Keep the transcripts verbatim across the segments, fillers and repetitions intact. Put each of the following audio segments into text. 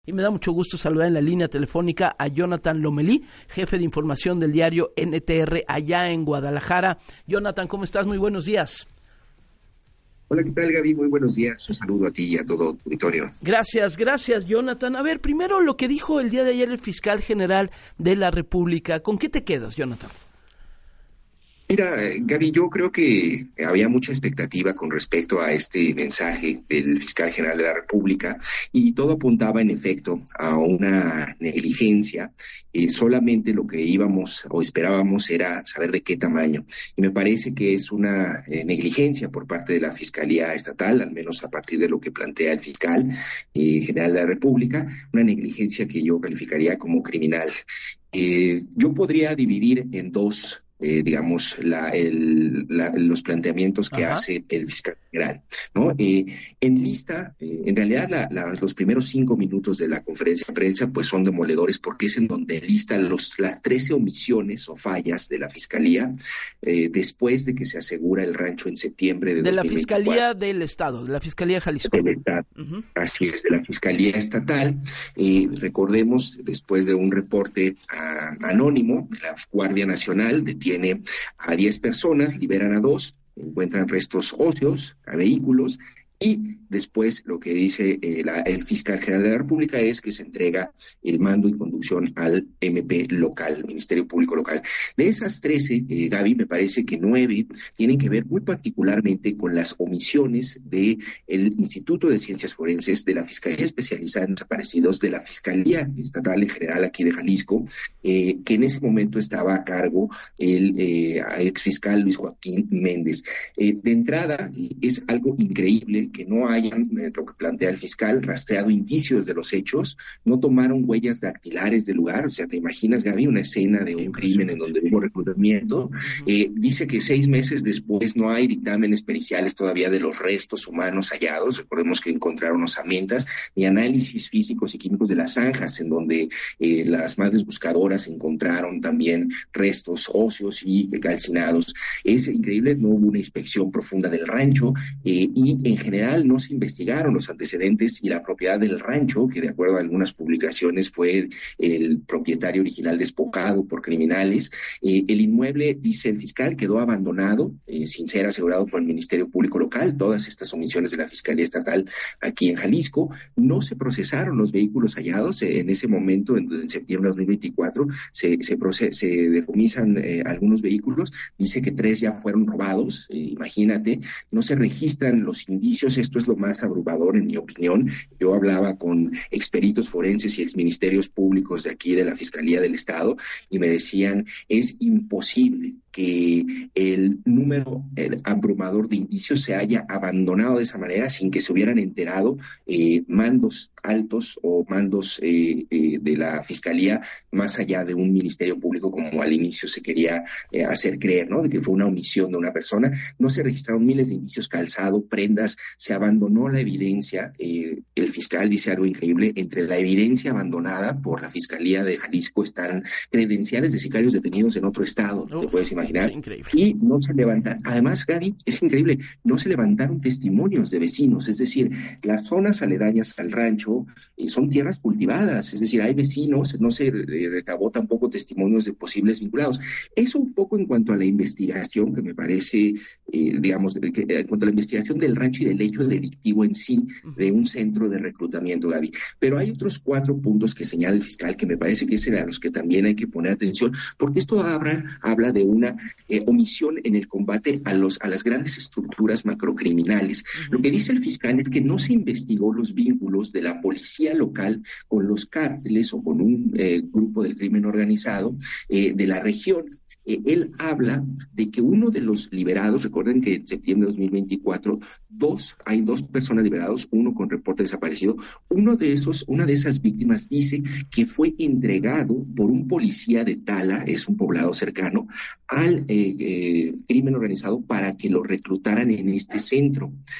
Y me da mucho gusto saludar en la línea telefónica a Jonathan Lomelí, jefe de información del diario N T R allá en Guadalajara. Jonathan, ¿cómo estás? Muy buenos días. Hola, ¿qué tal, Gaby? Muy buenos días. Un saludo a ti y a todo tu auditorio. Gracias, gracias, Jonathan. A ver, primero lo que dijo el día de ayer el fiscal general de la República. ¿Con qué te quedas, Jonathan? Mira, Gaby, yo creo que había mucha expectativa con respecto a este mensaje del fiscal general de la República y todo apuntaba en efecto a una negligencia. Eh, solamente lo que íbamos o esperábamos era saber de qué tamaño. Y me parece que es una eh, negligencia por parte de la Fiscalía Estatal, al menos a partir de lo que plantea el fiscal eh, general de la República, una negligencia que yo calificaría como criminal. Eh, yo podría dividir en dos Eh, digamos, la, el, la, los planteamientos que Ajá. hace el fiscal general, ¿no? Eh, en lista, eh, en realidad la, la, los primeros cinco minutos de la conferencia de prensa pues son demoledores porque es en donde lista los, las trece omisiones o fallas de la fiscalía eh, después de que se asegura el rancho en septiembre de, de dos mil veinticuatro. La Fiscalía del Estado, de la Fiscalía de Jalisco. Del Estado. Uh-huh. Así es, de la Fiscalía Estatal. Eh, recordemos, después de un reporte a, anónimo, la Guardia Nacional detiene Tiene a diez personas, liberan a dos, encuentran restos óseos, a vehículos, y después lo que dice eh, la, el fiscal general de la República es que se entrega el mando y conducción al M P local, Ministerio Público Local. De esas trece, eh, Gaby, me parece que nueve tienen que ver muy particularmente con las omisiones del Instituto de Ciencias Forenses, de la Fiscalía Especializada en Desaparecidos, de la Fiscalía Estatal en general aquí de Jalisco, eh, que en ese momento estaba a cargo el eh, exfiscal Luis Joaquín Méndez. Eh, de entrada, eh, es algo increíble que no hayan, eh, lo que plantea el fiscal, rastreado indicios de los hechos, no tomaron huellas dactilares del lugar. O sea, ¿te imaginas, Gaby, una escena de un crimen en donde hubo reclutamiento? Uh-huh. Eh, dice que seis meses después no hay dictámenes periciales todavía de los restos humanos hallados. Recordemos que encontraron osamentas, ni análisis físicos y químicos de las zanjas en donde eh, las madres buscadoras encontraron también restos óseos y calcinados. Es increíble, no hubo una inspección profunda del rancho eh, y en general no se investigaron los antecedentes y la propiedad del rancho, que de acuerdo a algunas publicaciones fue el propietario original despojado por criminales. Eh, el inmueble, dice el fiscal, quedó abandonado, eh, sin ser asegurado por el Ministerio Público Local. Todas estas omisiones de la Fiscalía Estatal aquí en Jalisco. No se procesaron los vehículos hallados. Eh, en ese momento, en, en septiembre de dos mil veinticuatro, se, se, proces, se decomisan eh, algunos vehículos. Dice que tres ya fueron robados. Eh, imagínate, no se registran los indicios. Esto es lo más abrumador, en mi opinión. Yo hablaba con experitos forenses y exministerios públicos de aquí de la Fiscalía del Estado y me decían, es imposible que el número el abrumador de indicios se haya abandonado de esa manera sin que se hubieran enterado eh, mandos altos o mandos eh, eh, de la Fiscalía más allá de un ministerio público como al inicio se quería eh, hacer creer, ¿no? De que fue una omisión de una persona. No se registraron miles de indicios, calzado, prendas, se abandonó la evidencia. Eh, el fiscal dice algo increíble, entre la evidencia abandonada por la Fiscalía de Jalisco están credenciales de sicarios detenidos en otro estado, Uf. ¿Te puedes imaginar? Y no se levantaron, además, Gaby, es increíble, no se levantaron testimonios de vecinos, es decir, las zonas aledañas al rancho eh, son tierras cultivadas, es decir, hay vecinos, no se eh, recabó tampoco testimonios de posibles vinculados. Eso un poco en cuanto a la investigación, que me parece, eh, digamos, que, en cuanto a la investigación del rancho y del hecho delictivo en sí, de un centro de reclutamiento, Gaby. Pero hay otros cuatro puntos que señala el fiscal que me parece que es a los que también hay que poner atención, porque esto habla, habla de una Eh, omisión en el combate a, los, a las grandes estructuras macrocriminales. Uh-huh. Lo que dice el fiscal es que no se investigó los vínculos de la policía local con los cárteles o con un eh, grupo del crimen organizado eh, de la región. Eh, él habla de que uno de los liberados, recuerden que en septiembre de dos mil veinticuatro, dos, hay dos personas liberados, uno con reporte desaparecido, uno de esos, una de esas víctimas dice que fue entregado por un policía de Tala, es un poblado cercano, al eh, eh, crimen organizado para que lo reclutaran en este centro.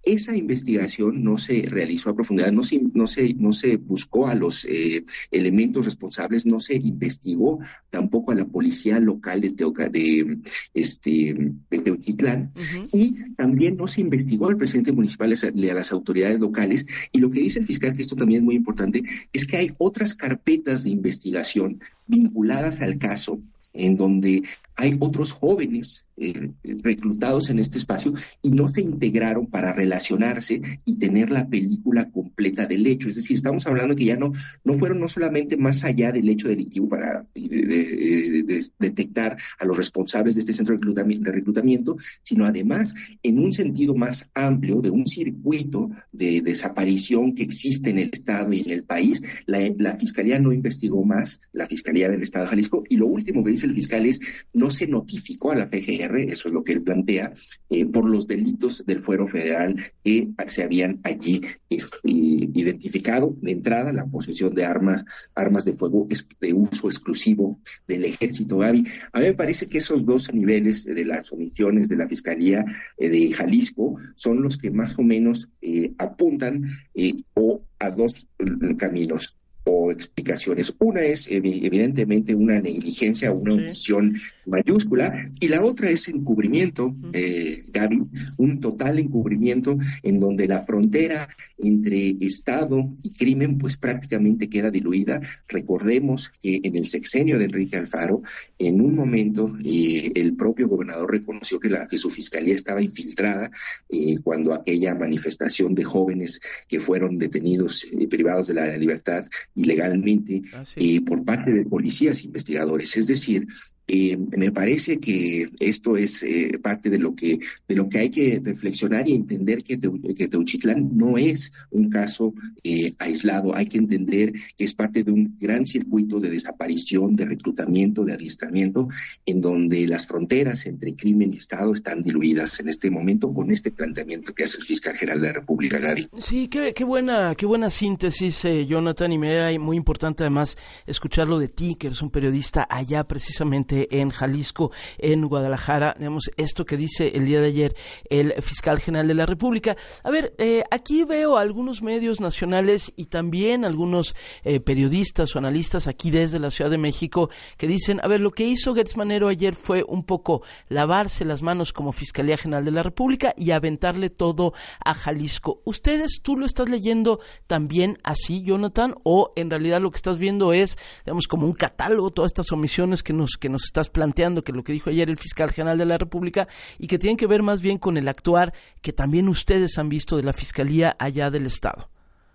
Esa investigación no se realizó a profundidad, no se, no se, no se buscó a los eh, elementos responsables, no se investigó tampoco a la policía local de, Teoca, de, este, de Teotitlán, uh-huh. y también no se investigó al presidente municipal y a las autoridades locales. Y lo que dice el fiscal, que esto también es muy importante, es que hay otras carpetas de investigación vinculadas al caso, en donde hay otros jóvenes eh, reclutados en este espacio y no se integraron para relacionarse y tener la película completa del hecho. Es decir, estamos hablando que ya no, no fueron no solamente más allá del hecho delictivo para de, de, de, de detectar a los responsables de este centro de reclutamiento, de reclutamiento, sino además en un sentido más amplio de un circuito de desaparición que existe en el Estado y en el país. La, la Fiscalía no investigó más, la Fiscalía del Estado de Jalisco, y lo último que dice el fiscal es: no se notificó a la F G R, eso es lo que él plantea, eh, por los delitos del fuero federal que se habían allí eh, identificado. De entrada, la posesión de armas, armas de fuego de uso exclusivo del ejército. Gaby, a mí me parece que esos dos niveles de las omisiones de la Fiscalía eh, de Jalisco son los que más o menos eh, apuntan eh, o a dos eh, caminos o explicaciones. Una es evidentemente una negligencia, una sí. omisión mayúscula, y la otra es encubrimiento, uh-huh. eh, Gaby, un total encubrimiento en donde la frontera entre Estado y crimen pues prácticamente queda diluida. Recordemos que en el sexenio de Enrique Alfaro, en un momento eh, el propio gobernador reconoció que, la, que su fiscalía estaba infiltrada eh, cuando aquella manifestación de jóvenes que fueron detenidos y eh, privados de la libertad ilegalmente ah, sí. eh, por parte de policías investigadores. Es decir, Eh, me parece que esto es eh, parte de lo que de lo que hay que reflexionar y entender que, Teu, que Teuchitlán no es un caso eh, aislado. Hay que entender que es parte de un gran circuito de desaparición, de reclutamiento, de adiestramiento, en donde las fronteras entre crimen y Estado están diluidas en este momento con este planteamiento que hace el fiscal general de la República, Gaby. Sí, qué, qué buena qué buena síntesis, eh, Jonathan, y me era muy importante además escucharlo de ti, que eres un periodista allá precisamente en Jalisco, en Guadalajara, digamos, esto que dice el día de ayer el fiscal general de la República. A ver, eh, aquí veo algunos medios nacionales y también algunos eh, periodistas o analistas aquí desde la Ciudad de México que dicen, a ver, lo que hizo Gertz Manero ayer fue un poco lavarse las manos como Fiscalía General de la República y aventarle todo a Jalisco. ¿Ustedes, tú lo estás leyendo también así, Jonathan, o en realidad lo que estás viendo es, digamos, como un catálogo, todas estas omisiones que nos, que nos estás planteando, que lo que dijo ayer el fiscal general de la República, y que tienen que ver más bien con el actuar que también ustedes han visto de la Fiscalía allá del Estado?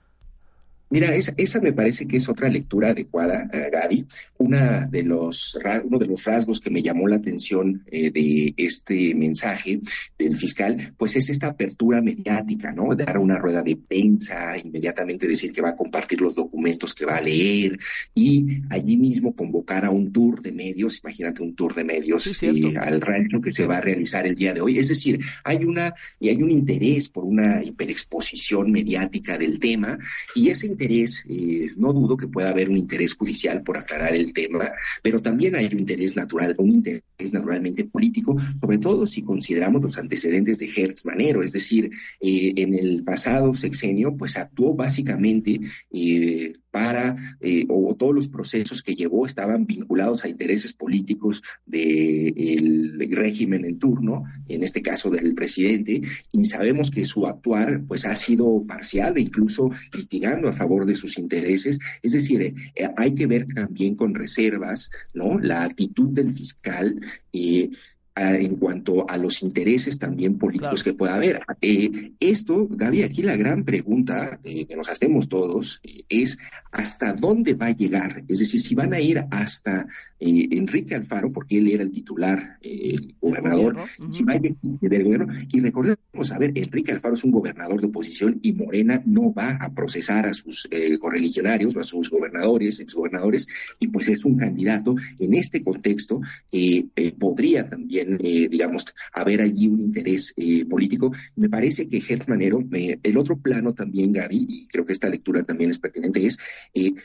Mira, esa, esa me parece que es otra lectura adecuada, uh, Gaby. Una de los, uno de los rasgos que me llamó la atención eh, de este mensaje del fiscal, pues es esta apertura mediática, ¿no? Dar una rueda de prensa, inmediatamente decir que va a compartir los documentos que va a leer y allí mismo convocar a un tour de medios, imagínate un tour de medios sí, eh, al rancho que se va a realizar el día de hoy. Es decir, hay una, y hay un interés por una hiperexposición mediática del tema, y ese interés, eh, no dudo que pueda haber un interés judicial por aclarar el tema, pero también hay un interés natural, un interés naturalmente político, sobre todo si consideramos los antecedentes de Gertz Manero. Es decir, eh, en el pasado sexenio, pues actuó básicamente eh, para, eh, o todos los procesos que llevó estaban vinculados a intereses políticos del régimen en turno, en este caso del presidente, y sabemos que su actuar pues ha sido parcial e incluso litigando a favor de sus intereses. Es decir, eh, hay que ver también con reservas, ¿no?, la actitud del fiscal eh, en cuanto a los intereses también políticos claro. que pueda haber. Eh, esto, Gaby, aquí la gran pregunta eh, que nos hacemos todos eh, es ¿hasta dónde va a llegar? Es decir, si van a ir hasta eh, Enrique Alfaro, porque él era el titular, eh, el gobernador uh-huh. si va a ir del gobierno, y recordemos, a ver, Enrique Alfaro es un gobernador de oposición y Morena no va a procesar a sus eh, correligionarios o a sus gobernadores, exgobernadores, y pues es un candidato. En este contexto eh, eh, podría también Eh, digamos, haber allí un interés eh, político. Me parece que Gertz Manero, eh, el otro plano también, Gaby, y creo que esta lectura también es pertinente, es eh,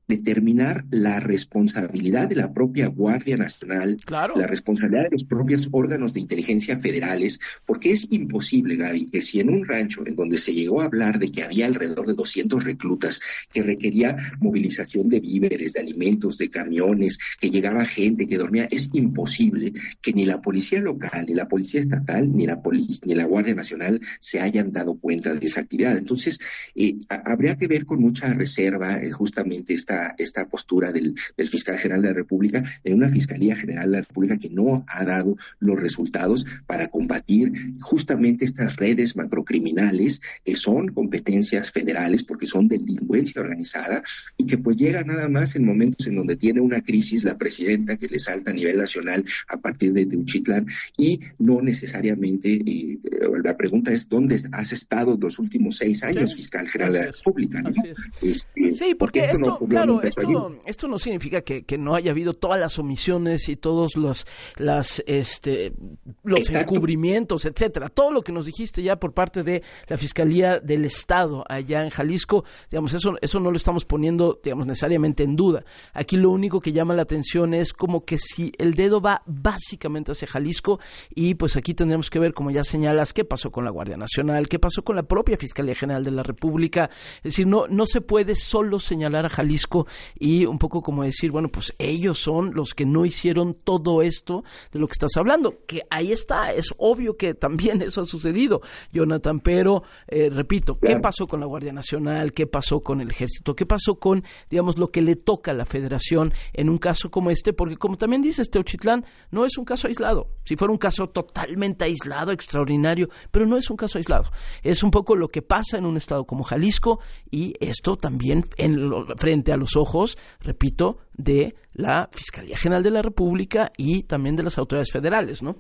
determinar la responsabilidad de la propia Guardia Nacional, claro, la responsabilidad de los propios órganos de inteligencia federales, porque es imposible, Gaby, que si en un rancho en donde se llegó a hablar de que había alrededor de doscientos reclutas, que requería movilización de víveres, de alimentos, de camiones, que llegaba gente, que dormía, es imposible que ni la policía local, ni la policía estatal, ni la policía, ni la Guardia Nacional se hayan dado cuenta de esa actividad. Entonces, eh, a- habría que ver con mucha reserva eh, justamente esta esta postura del, del fiscal general de la República, en una Fiscalía General de la República que no ha dado los resultados para combatir justamente estas redes macrocriminales que son competencias federales porque son delincuencia organizada y que pues llega nada más en momentos en donde tiene una crisis la presidenta que le salta a nivel nacional a partir de Teuchitlán y no necesariamente, eh, la pregunta es ¿dónde has estado los últimos seis años, sí, fiscal general de la es, República? ¿No? Este, sí, porque esto, no, claro, esto, esto no significa que, que no haya habido todas las omisiones y todos los, las, este, los Exacto. encubrimientos, etcétera. Todo lo que nos dijiste ya por parte de la Fiscalía del Estado allá en Jalisco, digamos, eso, eso no lo estamos poniendo, digamos, necesariamente en duda. Aquí lo único que llama la atención es como que si el dedo va básicamente hacia Jalisco y pues aquí tendremos que ver, como ya señalas, qué pasó con la Guardia Nacional, qué pasó con la propia Fiscalía General de la República. Es decir, no, no se puede solo señalar a Jalisco y un poco como decir, bueno, pues ellos son los que no hicieron todo esto de lo que estás hablando, que ahí está, es obvio que también eso ha sucedido, Jonathan, pero eh, repito, ¿qué pasó con la Guardia Nacional? ¿Qué pasó con el Ejército? ¿Qué pasó con, digamos, lo que le toca a la Federación en un caso como este? Porque como también dices, Teuchitlán no es un caso aislado, si fuera un caso totalmente aislado, extraordinario, pero no es un caso aislado, es un poco lo que pasa en un estado como Jalisco y esto también en lo, frente a los ojos, repito, de la Fiscalía General de la República y también de las autoridades federales, ¿no?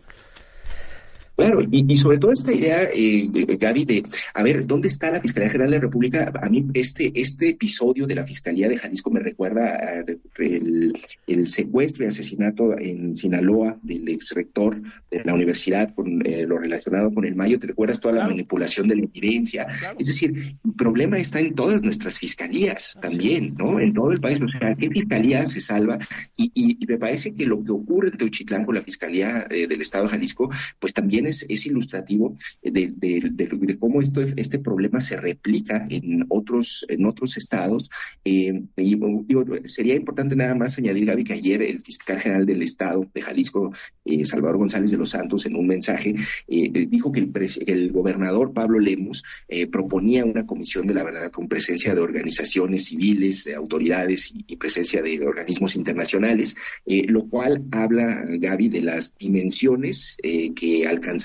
Claro, y, y sobre todo esta idea, eh, Gaby, de, a ver, ¿dónde está la Fiscalía General de la República? A mí este este episodio de la Fiscalía de Jalisco me recuerda a, el, el secuestro y asesinato en Sinaloa del ex rector de la universidad, con eh, lo relacionado con el Mayo. ¿Te recuerdas toda la claro. manipulación de la evidencia? Claro. Es decir, el problema está en todas nuestras fiscalías también, ¿no? En todo el país. O sea, ¿qué fiscalía se salva? Y, y, y me parece que lo que ocurre en Teuchitlán con la Fiscalía eh, del Estado de Jalisco, pues también Es, es ilustrativo de, de, de, de cómo esto, este problema se replica en otros, en otros estados. Eh, y, digo, sería importante nada más añadir, Gaby, que ayer el fiscal general del Estado de Jalisco, eh, Salvador González de los Santos, en un mensaje, eh, dijo que el, pres, el gobernador Pablo Lemus eh, proponía una comisión de la verdad con presencia de organizaciones civiles, de autoridades y, y presencia de organismos internacionales, eh, lo cual habla, Gaby, de las dimensiones eh, que alcanzan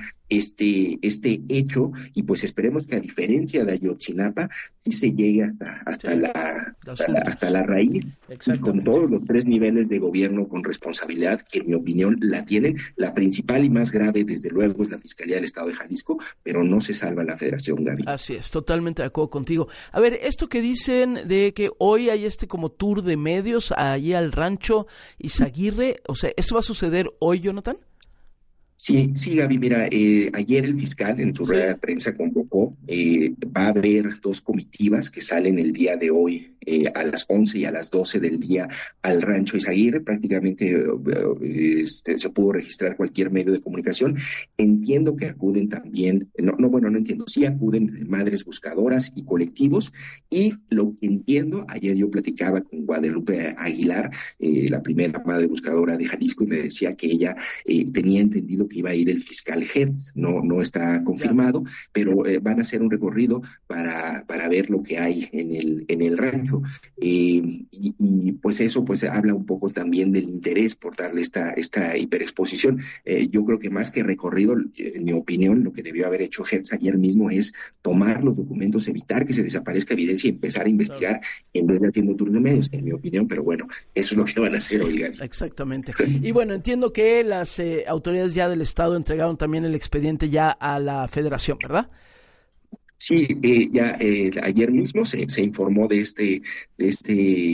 este este hecho y pues esperemos que a diferencia de Ayotzinapa sí se llegue hasta hasta sí, la hasta la, hasta la raíz y con todos los tres niveles de gobierno con responsabilidad que en mi opinión la tienen. La principal y más grave desde luego es la Fiscalía del Estado de Jalisco, pero no se salva la Federación, Gaby. Así es, totalmente de acuerdo contigo. A ver, esto que dicen de que hoy hay este como tour de medios allí al rancho Izaguirre, o sea, ¿esto va a suceder hoy, Jonathan? Sí, sí, Gaby, mira, eh, ayer el fiscal en su rueda de prensa convocó, eh, va a haber dos comitivas que salen el día de hoy eh, a las once y a las doce del día al rancho Izaguirre. Prácticamente eh, este, se pudo registrar cualquier medio de comunicación. Entiendo que acuden también, no, no, bueno, no entiendo, sí acuden madres buscadoras y colectivos, y lo que entiendo, ayer yo platicaba con Guadalupe Aguilar, eh, la primera madre buscadora de Jalisco, y me decía que ella eh, tenía entendido que iba a ir el fiscal Hertz, no, no está confirmado, yeah. pero eh, van a hacer un recorrido para, para ver lo que hay en el, en el rancho. Eh, y, y pues eso pues habla un poco también del interés por darle esta, esta hiperexposición. Eh, yo creo que más que recorrido, en mi opinión, lo que debió haber hecho Hertz ayer mismo es tomar los documentos, evitar que se desaparezca evidencia y empezar a investigar claro. en vez de haciendo turno de medios, en mi opinión, pero bueno, eso es lo que van a hacer hoy, Gaby. Exactamente. Y bueno, entiendo que las eh, autoridades ya del Estado entregaron también el expediente ya a la Federación, ¿verdad? Sí, eh, ya eh, ayer mismo se, se informó de este, de este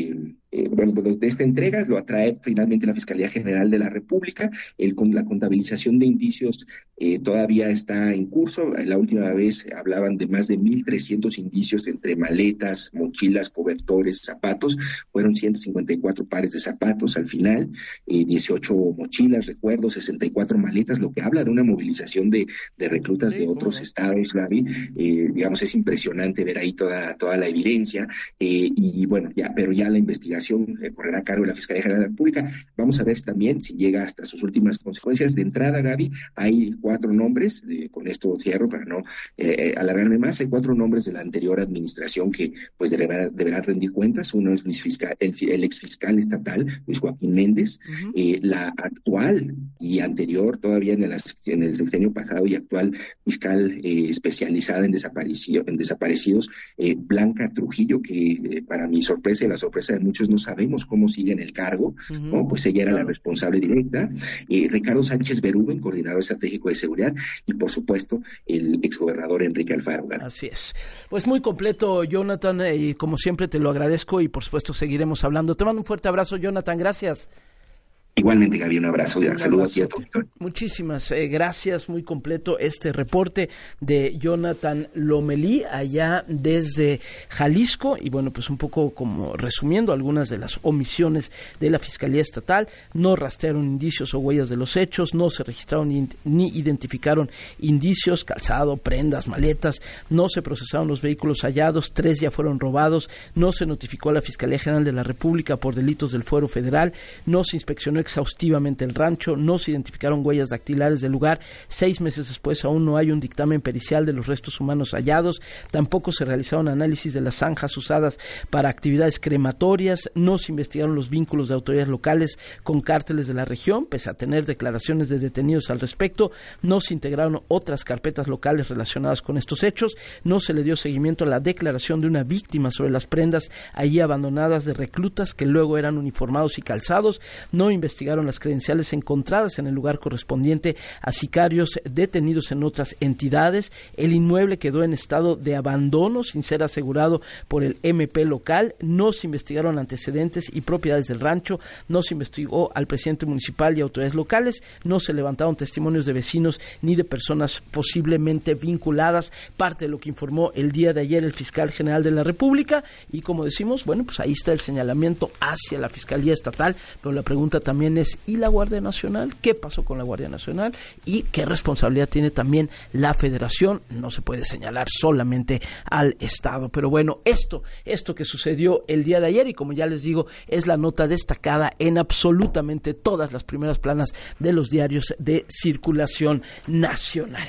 Eh, bueno, de esta entrega lo atrae finalmente la Fiscalía General de la República. El, con la contabilización de indicios eh, todavía está en curso. La última vez hablaban de más de mil trescientos indicios entre maletas, mochilas, cobertores, zapatos. Fueron ciento cincuenta y cuatro pares de zapatos al final, eh, dieciocho mochilas, recuerdo, sesenta y cuatro maletas, lo que habla de una movilización de, de reclutas sí, de otros bueno. estados, Gaby. Eh, digamos, es impresionante ver ahí toda, toda la evidencia. Eh, y bueno, ya, pero ya la investigación Eh, correrá a cargo de la Fiscalía General de la República. Vamos a ver también si llega hasta sus últimas consecuencias. De entrada, Gaby, hay cuatro nombres, de, con esto cierro para no eh, alargarme más, hay cuatro nombres de la anterior administración que pues deberán, deberán rendir cuentas. Uno es Luis Fiscal, el, el exfiscal estatal, Luis Joaquín Méndez, uh-huh. eh, la actual y anterior, todavía en el, en el sexenio pasado y actual fiscal eh, especializada en, desaparecido, en desaparecidos, eh, Blanca Trujillo, que eh, para mi sorpresa y la sorpresa de muchos no sabemos cómo sigue en el cargo, uh-huh. ¿no? Pues ella era claro. la responsable directa. Eh, Ricardo Sánchez Berúben, coordinador estratégico de seguridad, y por supuesto el exgobernador Enrique Alfaro. Así es. Pues muy completo, Jonathan, y como siempre te lo agradezco y por supuesto seguiremos hablando. Te mando un fuerte abrazo, Jonathan, gracias. Igualmente, Gaby, un abrazo. Un Saludo aquí a tu auditor. Muchísimas eh, gracias, muy completo este reporte de Jonathan Lomelí allá desde Jalisco. Y bueno, pues un poco como resumiendo algunas de las omisiones de la Fiscalía Estatal: no rastrearon indicios o huellas de los hechos, no se registraron ni, ni identificaron indicios, calzado, prendas, maletas, no se procesaron los vehículos hallados, tres ya fueron robados, no se notificó a la Fiscalía General de la República por delitos del Fuero Federal, no se inspeccionó exhaustivamente el rancho, no se identificaron huellas dactilares del lugar. Seis meses después aún no hay un dictamen pericial de los restos humanos hallados, tampoco se realizaron análisis de las zanjas usadas para actividades crematorias, no se investigaron los vínculos de autoridades locales con cárteles de la región, pese a tener declaraciones de detenidos al respecto, no se integraron otras carpetas locales relacionadas con estos hechos, no se le dio seguimiento a la declaración de una víctima sobre las prendas allí abandonadas de reclutas que luego eran uniformados y calzados, no investigaron las credenciales encontradas en el lugar correspondiente a sicarios detenidos en otras entidades, el inmueble quedó en estado de abandono sin ser asegurado por el M P local, no se investigaron antecedentes y propiedades del rancho, no se investigó al presidente municipal y autoridades locales, no se levantaron testimonios de vecinos ni de personas posiblemente vinculadas, parte de lo que informó el día de ayer el fiscal general de la República. Y como decimos, bueno, pues ahí está el señalamiento hacia la Fiscalía Estatal, pero la pregunta también es, ¿y la Guardia Nacional? ¿Qué pasó con la Guardia Nacional? ¿Y qué responsabilidad tiene también la Federación? No se puede señalar solamente al Estado. Pero bueno, esto, esto que sucedió el día de ayer, y como ya les digo, es la nota destacada en absolutamente todas las primeras planas de los diarios de circulación nacional.